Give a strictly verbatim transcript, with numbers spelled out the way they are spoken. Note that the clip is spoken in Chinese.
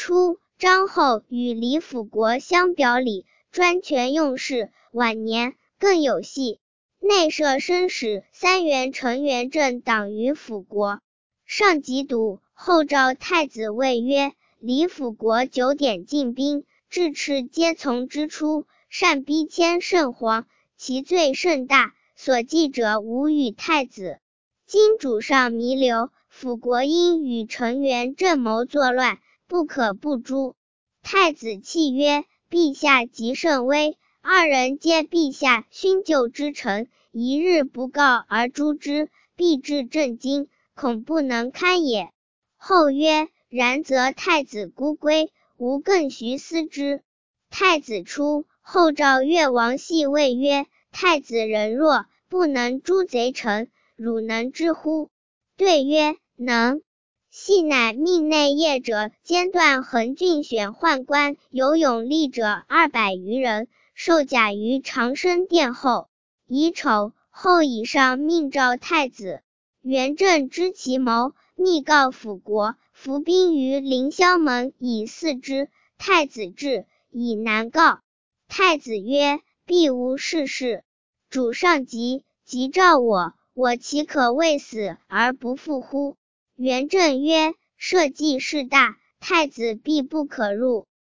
初，张后与李辅国相表里，专权用事，晚年更有隙，内设生使三原陈元正党于辅国。上极笃，后召太子谓曰：李辅国九点进兵，至赤皆从之出，善逼迁圣皇，其罪甚大，所记者无与太子。今主上弥留，辅国因与陈元正谋作乱，不可不诛。太子泣曰：陛下极甚威，二人皆陛下勋旧之臣，一日不告而诛之，必致震惊，恐不能堪也。后曰：然则太子孤归，吾更徐思之。太子出，后召越王系谓曰：太子人弱，不能诛贼臣，汝能之乎？对曰：能。系乃命内业者间断横郡选宦官，有勇力者二百余人，受甲于长生殿后。乙丑，后以上命召太子。元正知其谋，密告辅国，伏兵于凌霄门以俟之。太子至，以难告。太子曰：必无是事。主上急，急召我，我岂可为死而不复乎？元正曰：社稷事大，太子必不可入。